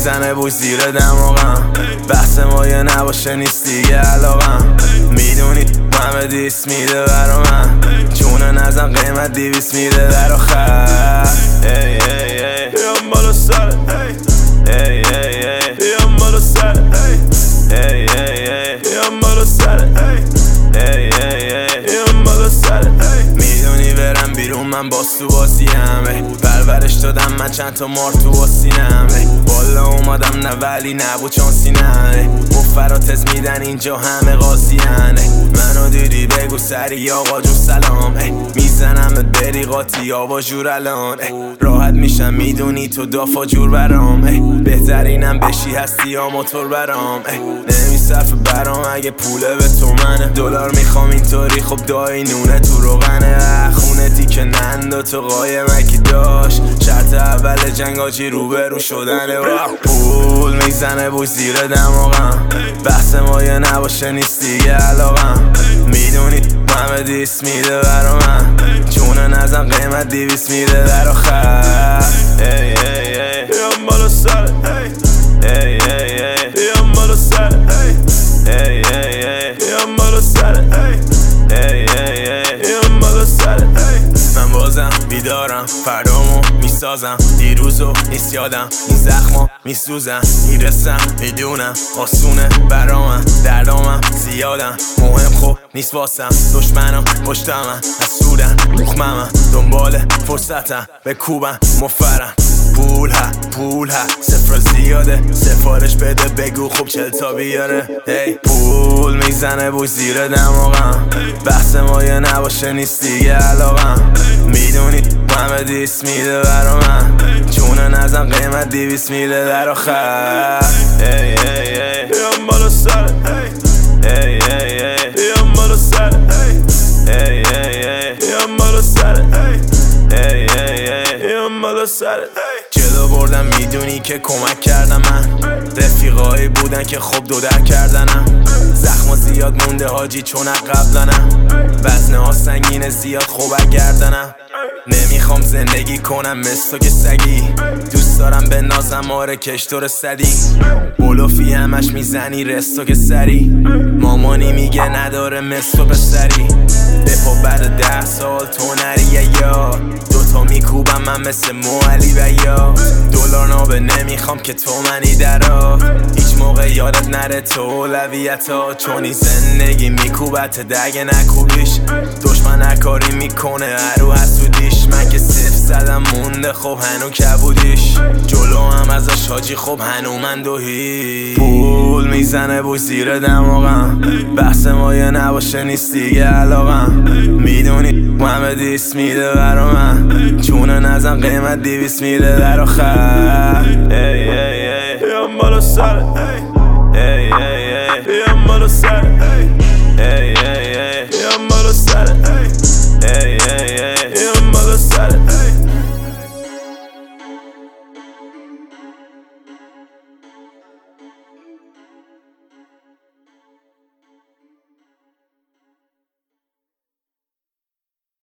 میزنه بوی زیر دماغم، بحث ما یه نباشه نیست دیگه علاقم. میدونی همه دیس میده برا من، چونه نزن قیمت 200 میده در آخر. بیام بالا سرت، بیام بالا سرت، بیام بالا سرت، بیام بالا سرت. میدونی برم بیرون من باز تو بازیم، پرورش دادم من چند تا مار تو آسینم. بالا اومدم نه ولی نبود چانسی نه، مفراتز میدن اینجا همه قاضیان. منو دیدی بگو سری آقا جون سلام، میزنمت بری قاطی آبا جور الان. راحت میشم میدونی تو دافا جور برام، بهترینم بشی هستی یا موتور برام. نمیصرف برام اگه پوله به تو منه، دلار میخوام اینطوری خب دایی نونه تو روغنه. خونه تیکه نندا تو قایمکی داشت، شرط اول جنگ آجی روبرو شدنه. پول میزنه بوی زیر دماغم، بحث ما یه نباشه نیست دیگه علاقم. میدونی همه دیس میده برا من، چونه نزن قیمت 200 میده در آخر. بیام بالا سرت، بیام بالا سرت، بیام بالا سرت، بیام بالا سرت. من بازم بیدارم، فردامو میسازم، دیروزو نیست یادم، این زخما میسوزن. میرسم میدونم آسونه برا من، دردامم زیادم، مهم خوب نیست واسم. دشمنم پشتمن حسودن مخممن، دنبال فرصتم به کوبن مفرم. پول ها صفر زیاده، سفارش بده بگو خوب 40 تا بیاره. پول میزنه بوی زیر دماغم، بحث ما یه نباشه نیست دیگه علاقم. میدونی همه دیس میده برا من، چونه نزن قیمت 200 میده در آخر. بیام بالا سرت، بیام بالا سرت، بیام بالا سرت، بیام بالا سرت. جلو بردم میدونی که کمک کردم من، رفیقایی بودن که خب دو در کردنم. زخما زیاد مونده حاجی چون قبلنم، وزنه ها سنگینه زیاد خوب گردنم. نمیخوام زندگی کنم مثل تو که سگی، دوست دارم به نازم آره کشتور صدی. بلوفی همش میزنی رستو که سری، مامانی میگه نداره مثل تو پسری. بپا بعد 10 سال تو نری یا دوتا میکوبم من مثل موعلی و یا دلار نابه. نمیخوام که تو منی درا، هیچ موقع یادت نره تو اولویت ها، چونی زندگی میکوبت دگه نکوبیش. دشمن هرکاری میکنه هرو حسودیش، من که صفر زدم مونده خب هنو کبودیش. جلو هم ازش حاجی خب هنو من دوهی. پول میزنه بوی زیر دماغم، بحث ما یه نباشه نیست دیگه علاقم. میدونی همه دیس میده برا من، چونه نزن قیمت 200 میده در آخر. بیام بالا سرت،